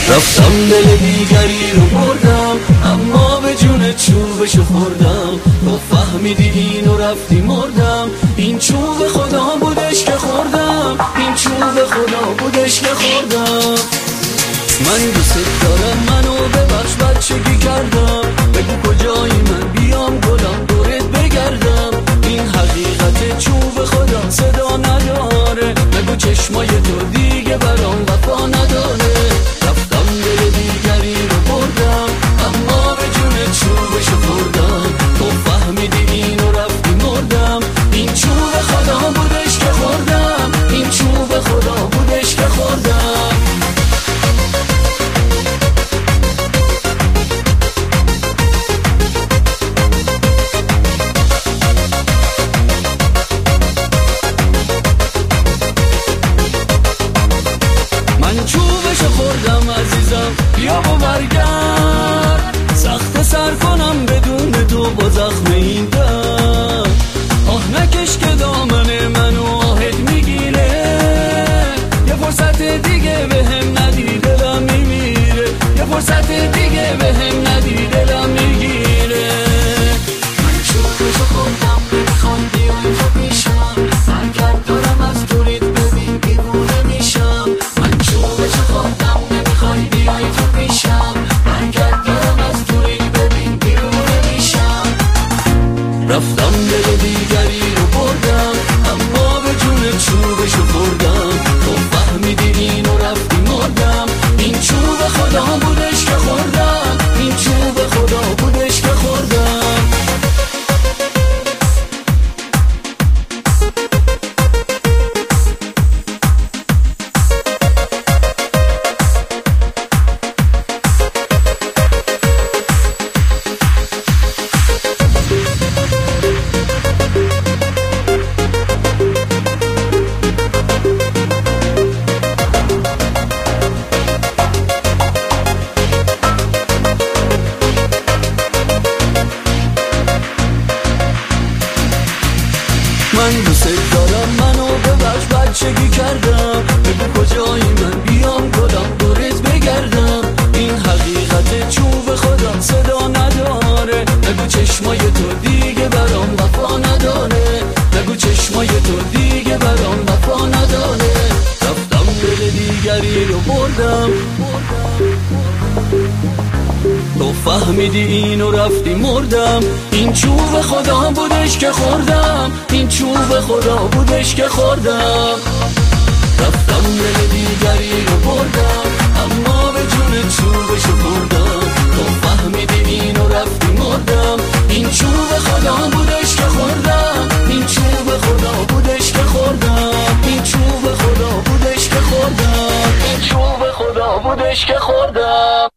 رفتم دل دیگری رو بردم، اما به جون چوبشو خوردم. تو فهمیدی اینو رفتی مردم، این چوب خدا بودش که خوردم، این چوب خدا بودش که خوردم. من دوست دارم، منو ببخش بچگی کردم. بگو کجایی من بیام گلم دورت بگردم. این حقیقت چوب خدا صدا نداره. بگو چشمای تو دیگه برام وفا نداره. رفتم دل دیگری رو بردم، اما به جون چوبشو خوردم. تو فهمیدی اینو رفتی مردم، این چوب خدا بودش که خوردم، این چوب خدا بودش که خوردم. چوبشو خوردم عزیزم، بیا و برگرد. سخت سر کنم بدون تو با زخم این دم. آه نکش که دامن منو آهت میگیره. یه فرصت دیگه به هم ندی دلم میمیره. یه فرصت دیگه به هم ندی دلم میگیره. من چوبشو خوردم، نمیخوام بیای تو پیشم. برگرد دارم از دورت ببین بیمونه میشم. من چوبشو خوردم، نمیخوای بیای تو پیشم. برگرد دارم از دورت ببین بیمونه میشم. رفتم دل دیگری رو بردم، اما به جون چوبشو خوردم. تو فهمیدی اینو رفتی مردم، این چوب خدا بودش که خوردم، این چوب خدا بودش که خوردم. من دوست دارم، منو ببخش بچگی کردم. بگو کجایی من بیام گلم دورت بگردم. این حقیقت چوب خدا صدا نداره. بگو چشمای تو دیگه برام وفا نداره. بگو چشمای تو دیگه برام وفا نداره. رفتم دل دیگری رو بردم، تو فهمیدی اینو رفتی مردم. این چوب خدا بودش که خوردم، این چوب خدا بودش که خوردم. رفتم دل دیگری رو بردم، اما به جون چوبشو خوردم. تو فهمیدی اینو رفتی مردم، این چوب خدا بودش که خوردم، این چوب خدا بودش که خوردم. این چوب خدا بودش که خوردم، این چوب خدا بودش که خوردم.